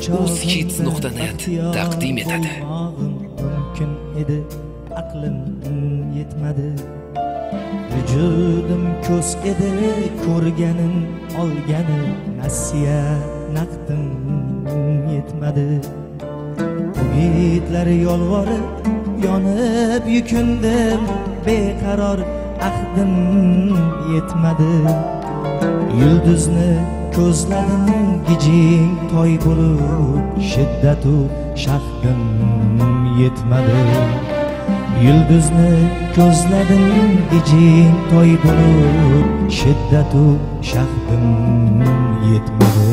uzkids.net taqdim etadi. Mumkin edi, aqlim yetmadi. Vücudim ko'z edi, ko'rganim olganim nasiya naqdim yetmadi. Umidlar yolvorib yonib yukundim, beqaror aqdim yetmadi. Yulduzni ko'zladim gijing toy bo'lib, shiddatu shahdim yetmadi. Yulduzni ko'zladim gijing toy bo'lib, shiddatu shahdim yetmadi.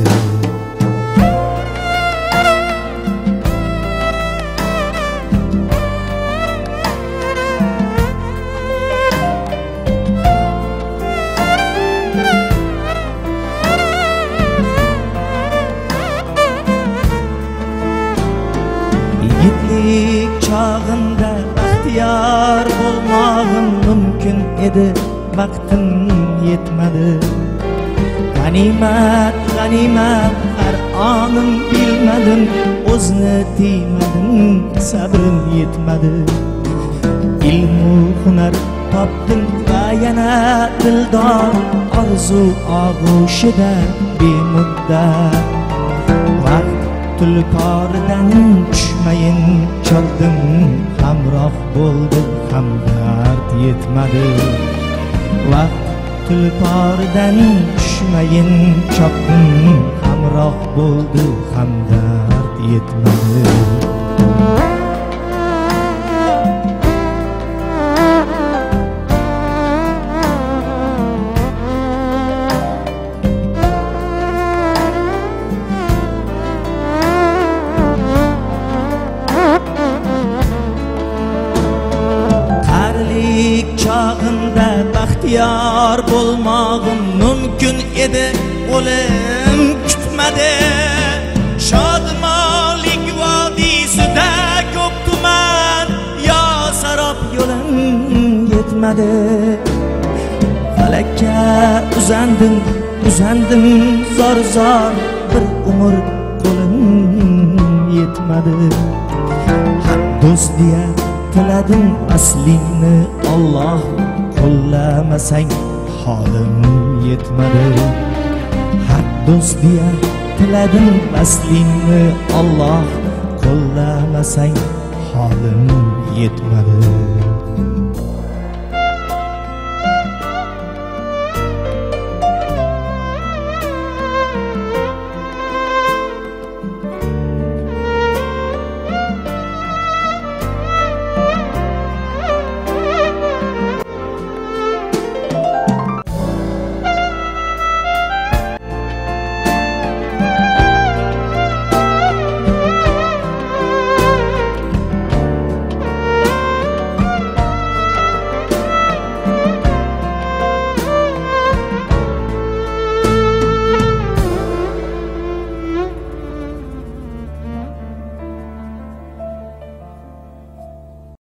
Yigitlik çağında baxtiyor bo'lmog'im mumkin edi, vaqtim yetmadi. G'animat, g'animat har onim bilmadim, o'zni tiymadim, sabrim yetmadi. Ilmu hunar topdim va yana dildor orzu og'ushida bemuddat. Vaqt tulporidan tushmayin chaldim, hamroh bo'ldim, hamdard yetmadi. Vaqt tulporidan tushmayin chopdim, hamroh bo'ldi, hamdard yetmadi. Çağında baxtiyor bo'lmog'im mumkin edi, o'lim kutmadi. Shodmonlik vodiysida ko'p tuman, yo sarob yo'lim yetmadi. Falakka uzandim zor bir umr qo'lim yetmadi. Do'st deya tiladim aslingni Alloh, qo'llamasang holim yetmadi. Haq do'st deya tiladim aslingni Alloh, qo'llamasang holim yetmadi.